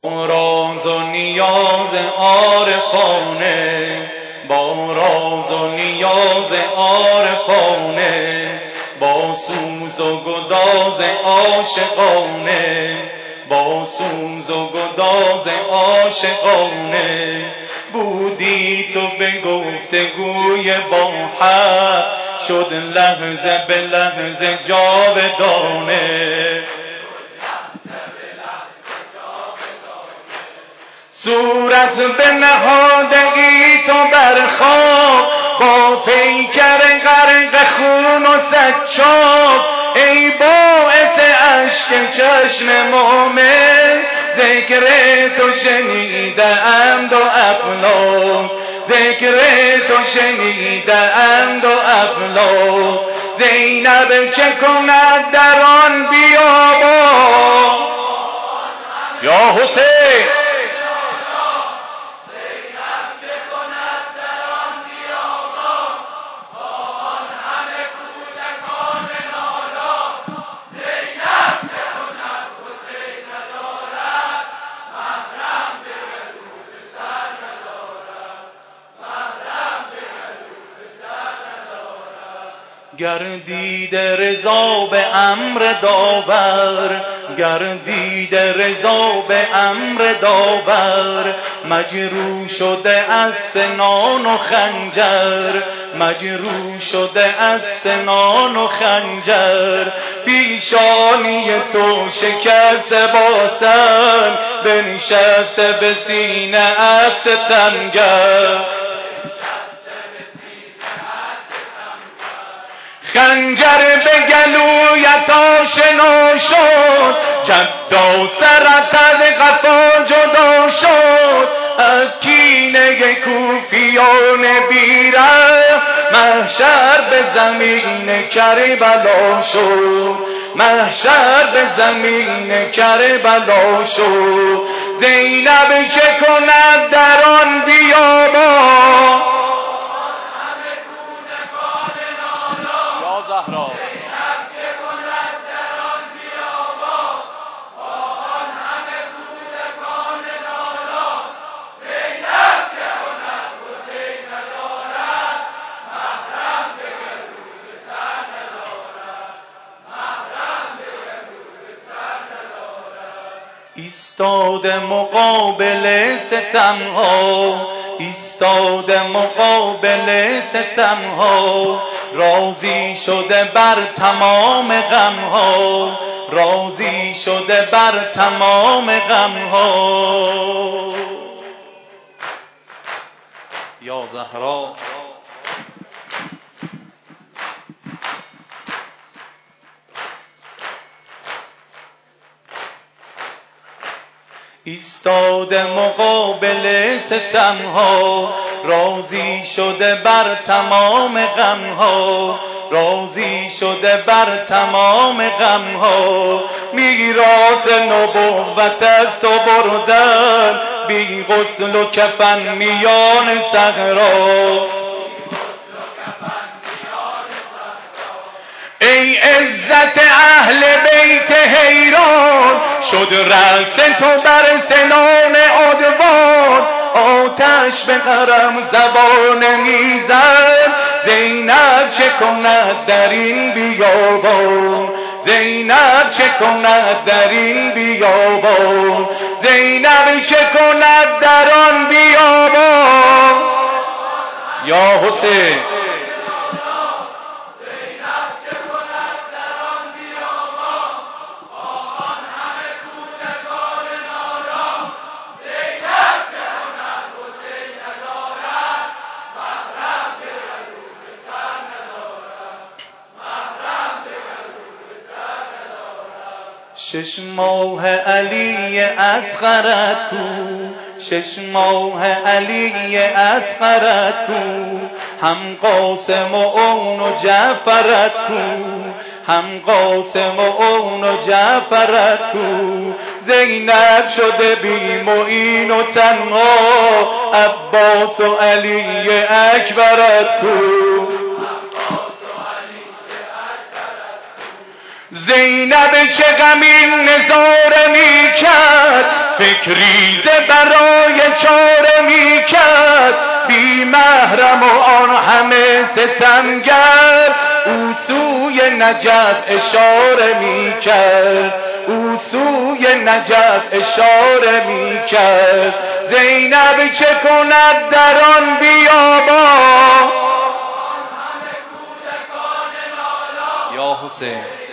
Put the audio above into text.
راز و نیاز عارفانه، با راز و نیاز عارفانه، با سوز و گداز عاشقانه، با سوز و گداز عاشقانه، بودی تو به گفتگوی با حق، شد لحظه به لحظه جاودانه. صورت به نهادگی تو بر خاک، با پیکر غرق خون و سجاد، ای باعث اشک چشم مومن، ذکر تو شنیده اند و افلاک، ذکر تو شنیده اند و افلاک. زینب چه کند در آن بیابان یا حسین؟ گردید رضا به امر داور، گردید رضا به امر داور، مجروح شده از سنان و خنجر، مجروح شده از سنان و خنجر. پیشانی تو شکست با سنگ، بنشسته به سینه از ستمگر. خنجر به گلویت آشنا شد، جدا سرت از قفا جدا شد. از کینه کوفیان بیره، محشر به زمین کربلا شد، محشر به زمین کربلا شد. زینب چه کند در آن بیابان زهرا؟ ایستاده مقابل ستمها، ایستاده مقابل ستمها، راضی شده بر تمام غمها، راضی شده بر تمام غمها. یا زهرا ایستاده مقابل ستمها، راضی شده بر تمام غمها، راضی شده بر تمام غمها. میراث نبوت از تو بردن، بی غسل و کفن میان صحرا. ای عزت اهل بیت حیران، شد رأس تو بر سنان عدوان. آتش به قرم زبان میزد، زینب چه کند در این بیابان، زینب چه کند در این بیابان، زینب چه کند در آن بیابان یا حسین؟ شش ماه علی اصغرت کو، شش ماه علی اصغرت کو، هم قاسم و اون و جعفرت کو، هم قاسم و اون و جعفرت کو. زینب شده بی معین و تنها، عباس و علی اکبرت کو. زینب چه غمین نظاره می کرد، فکریزه برای چاره می کرد. بی محرم و آن همه ستمگر، او سوی نجف اشاره می کرد، او سوی نجف اشاره می کرد. زینب چه کند در آن بیابان، یا حسین